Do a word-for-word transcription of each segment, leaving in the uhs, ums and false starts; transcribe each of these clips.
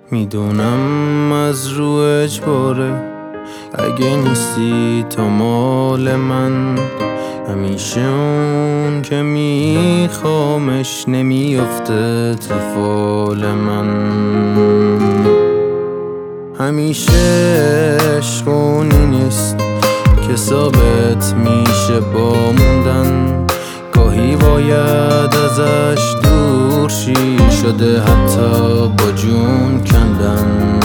میدونم از رو اجباره، اگه نیستی تو مال من، همیشه اون که میخوامش نمیافته تو فال من. همیشه عشق اونی نیست که ثابت میشه با موندن، گاهی باید ازش دور شی، شده حتی با جون کندن.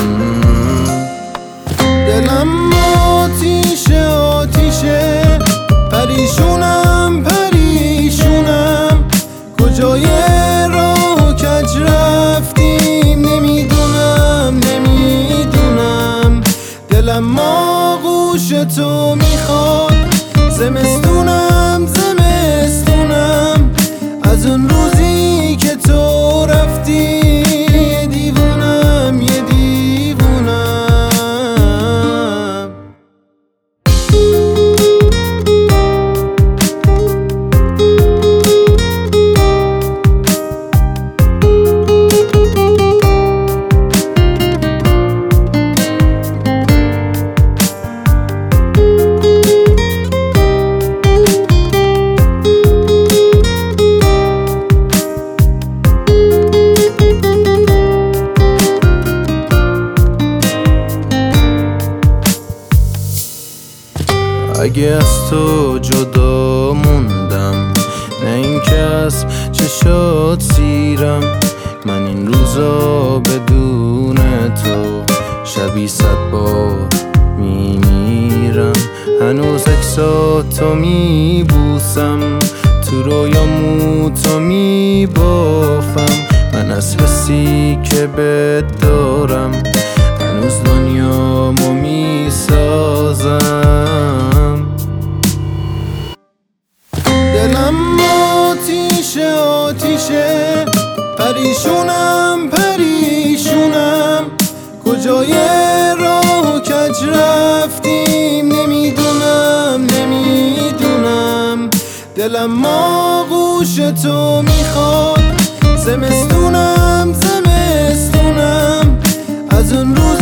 دلم آتیشه آتیشه، پریشونم پریشونم، کجای راه کج رفتیم نمیدونم نمیدونم. دلم آغوش تو میخواد، زمستونم زمستونم، از اون روزی که تو رفتی یه دیوونم یه دیوونم. اگه از تو جدا موندم، نه این که از چشات سیرم، من این روزا بدون تو شبی صد بار میمیرم. هنوز عکساتو میبوسم، تو رویامو تو میبافم، من از حسی که بهت دارم هنوز دنیامو میسازم. دلم آتیشه آتیشه، پریشونم پریشونم، کجای راه کج رفتیم نمیدونم نمیدونم. دلم آغوش تو میخواد، زمستونم زمستونم، از اون روز